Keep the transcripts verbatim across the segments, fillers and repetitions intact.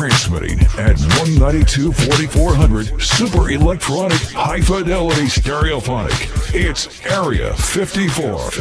Transmitting at one ninety-two forty-four hundred Super Electronic High Fidelity Stereophonic. It's Area fifty-four.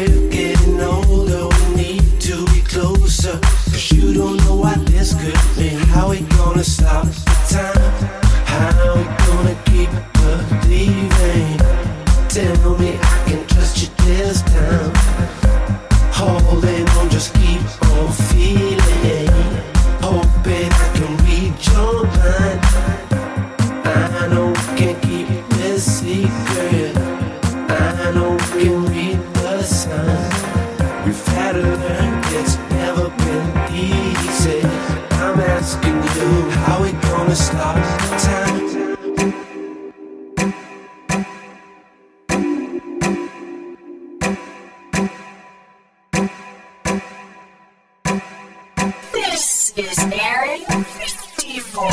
Closer, 'cause you don't know what this could mean. how we gonna stop time? How we gonna keep believing? Tell me I can trust you this time. Holding on, just keep on feeling. Hoping I can read your mind. I know we can keep this secret. I know we can read the signs. We've had to learn it's never been easy. I'm asking you, how we gonna stop time? This is Area fifty-four.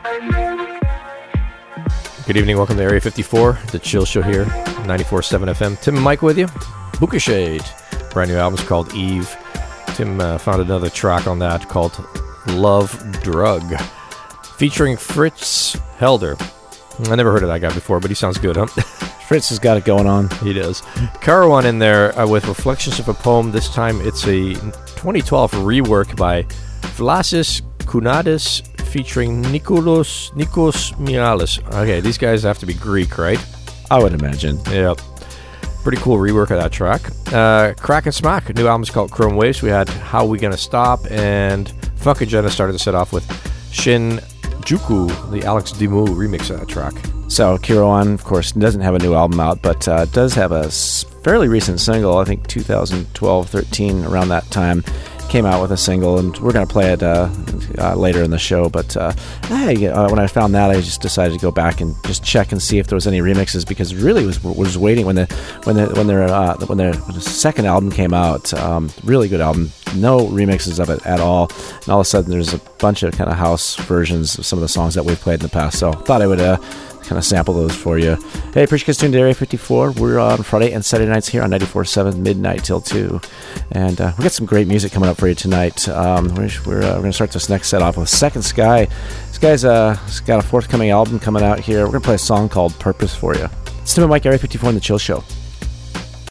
Good evening, welcome to Area fifty-four, the Chill Show here, ninety-four point seven F M. Tim and Mike with you. Buka Shade, brand new album's called Eve. Tim uh, found another track on that called Love Drug, featuring Fritz Helder. I never heard of that guy before, but he sounds good, huh? Fritz has got it going on. He does. Carawan in there uh, with Reflections of a Poem. This time it's a twenty twelve rework by Vlasis Kounadis featuring Nikos Nikos Mialis. Okay, these guys have to be Greek, right? I would imagine. Yeah. Pretty cool rework of that track. Uh, Crack and Smack. New album's called Chrome Waves. We had How We Gonna Stop, and Funk Agenda started to set off with Shinjuku, the Alex Dimmu remix of that track. So Kirawan, of course, doesn't have a new album out, but uh, does have a fairly recent single. I think two thousand twelve, thirteen, around that time, came out with a single, and we're going to play it uh, uh, later in the show. But uh, I, uh, when I found that, I just decided to go back and just check and see if there was any remixes, because really was was waiting when the when the when their uh, when their when the second album came out. Um, really good album, no remixes of it at all, and all of a sudden there's a bunch of kind of house versions of some of the songs that we've played in the past. So thought I would uh, kind of sample those for you. Hey, appreciate you guys tuned to Area fifty-four. We're on Friday and Saturday nights here on ninety-four point seven, midnight till two. And uh, we got some great music coming up for you tonight. Um, we're we're, uh, we're going to start this next set off with Second Sky. This guy's uh, he's got a forthcoming album coming out here. We're going to play a song called Purpose for you. It's Tim and Mike, Area fifty-four on The Chill Show.